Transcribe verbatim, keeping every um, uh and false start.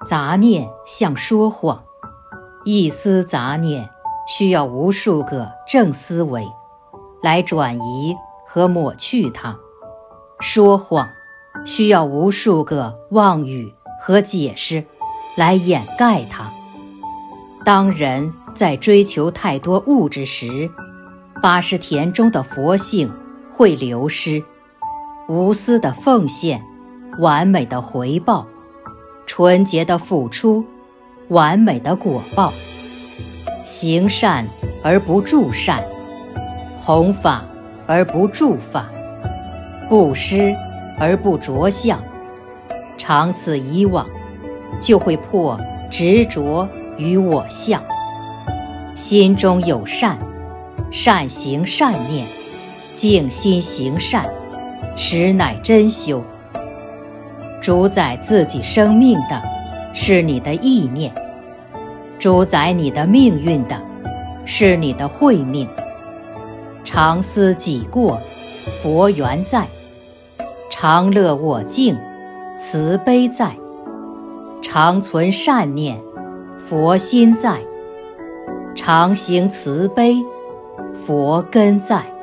杂念像说谎，一丝杂念需要无数个正思维来转移和抹去它，说谎需要无数个妄语和解释来掩盖它。当人在追求太多物质时，八识田中的佛性会流失，无私的奉献，完美的回报，纯洁的付出，完美的果报，行善而不助善，弘法而不助法，布施而不着相，长此以往，就会破执着与我相。心中有善，善行善念，静心行善，实乃真修。主宰自己生命的是你的意念，主宰你的命运的是你的慧命。常思己过，佛缘在；常乐我净，慈悲在；常存善念，佛心在；常行慈悲，佛根在。